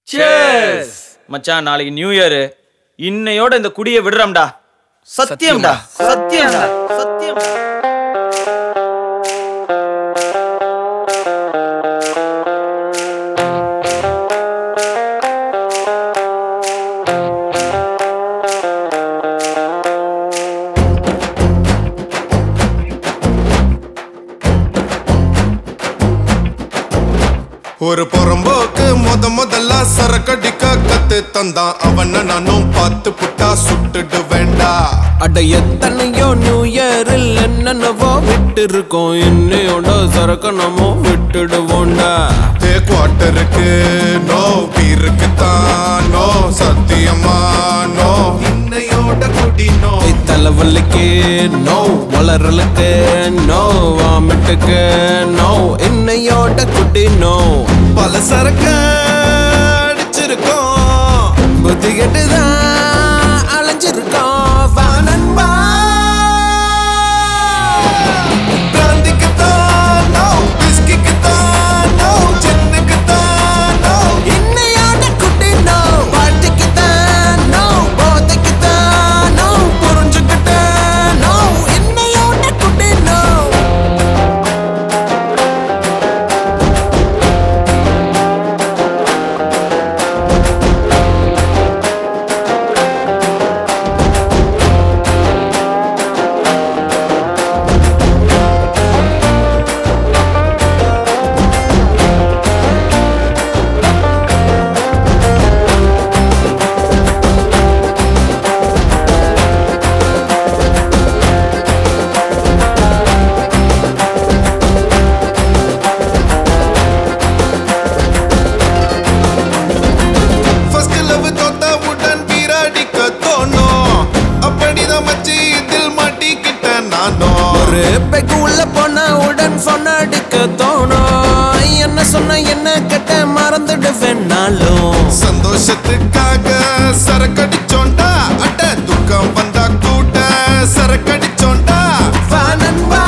Cheers மச்சான், நாளைக்கு new year. இன்னையோட இந்த குடியை விடுறோம்டா. சத்தியம்டா, சத்தியம்டா, சத்தியம்டா. ஒரு பொறம்போக்கு முதல்ல சரக்கடிக்க கத்து தந்தான். அவன நானும் பார்த்து புட்டா சுட்டுடு வேண்டா. அட எத்தனையோ நியூ இயரில் என்னென்னவோ விட்டு இருக்கோம். இன்னையோட சரக்கு நம்ம விட்டுடுவோண்டா. குவார்ட்டருக்கு நோ, பீருக்கு தான் நோ, சத்தியமா நோ. இன்னையோட குடி நோ. தலைவலிக்கு நோ, வளரலுக்கு நோ, வாமிட்டுக்கு நோ. இன்னையோட குடி நோ. பல சரக்கு அடிச்சிருக்கோம், புத்தி கெட்டுதான் அலைஞ்சிருக்கோம். வானன்பா பிராந்திக்கு தான் நோ, பிஸ்கிக்கு தான் நோ, சென்னுக்கு தான் நோ. இன்னையோட குடி நோ. வாழ்த்துக்கு தான் நோ, போதைக்கு தான் நோ, புரிஞ்சுக்கிட்ட நோ. இன்னையோட குடி நோ. ஒரு பெக்கு உள்ள போனா உடன் போன் அடிக்க தோணும். என்ன சொன்ன என்ன கேட்ட மறந்துடுவேன் நாளும். சந்தோஷத்துக்காக சரக்கடிச்சோண்டா. அட துக்கம் வந்தா கூட சரக்கடிச்சோண்டா. வானன்பா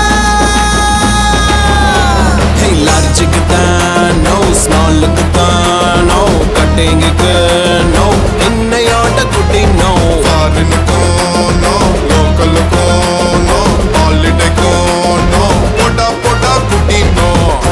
லார்ஜுக்கு தான் நோ, ஸ்மாலுக்கு தான் நோ, கட்டிங்குக்கு நோ. இன்னையோட குட்டி நோ. ஃபாரினுக்கும் நோ, லோக்கலுக்கும் நோ, ஹாலிடேக்கும் நோ. போடா போடா குட்டி நோ.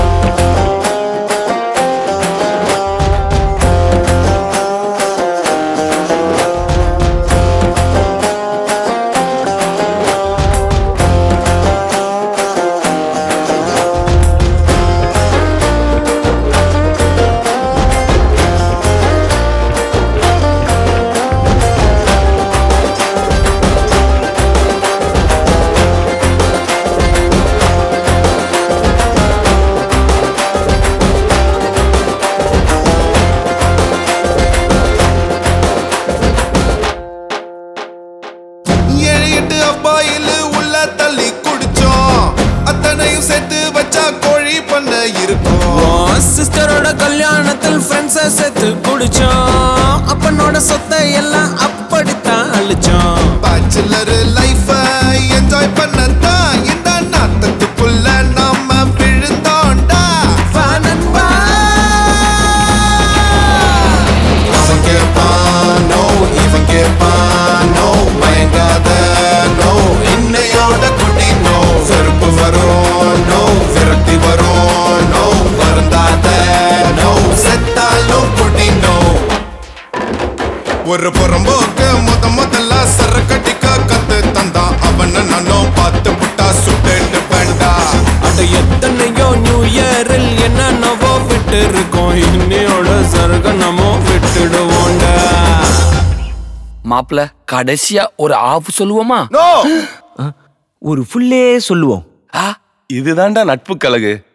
அப்பாயிலு உள்ள தள்ளி குடிச்சோம். அத்தனையும் சேர்த்து வச்சா கோழி பண்ண இருக்கும். சிஸ்டரோட கல்யாணத்தில் ஃப்ரெண்ட்ஸை சேர்த்து குடிச்சோம். அப்பனோட சொத்தை எல்லாம் அப்படித்தான் அழிச்சோம். பேச்சுலர் லைஃப என்ஜாய் பண்ணத்தான் இந்த நாட்டத்துக்குள்ள நாம விழுந்தோண்டா. வானன்பா அவன் கேப்பான் நோ, இவன் கேப்பான் நோ, மயங்காத நோ. இன்னையோட குடி நோ. வெறுப்பு வரும் நோ, விரக்தி வரும் நோ, வருந்தாத நோ, செத்தாலும் குடி நோ. ஒரு புறம்போக்கு முதல்ல சரக்கடிக்க கத்து தந்தான். அவன நானும் பார்த்து புட்டா சுட்டு வேண்டா. அட எத்தனையோ நியூ இயரில் என்னென்னவோ விட்டு இருக்கோம். இன்னையோட சரக்கு நம்ம விட்டுடுவோண்டா. மாப்பிள்ள கடைசியா ஒரு ஆஃப் சொல்லுவோமா? ஒரு ஃபுல்லே சொல்லுவோம். இதுதான்டா நட்பு கழகு.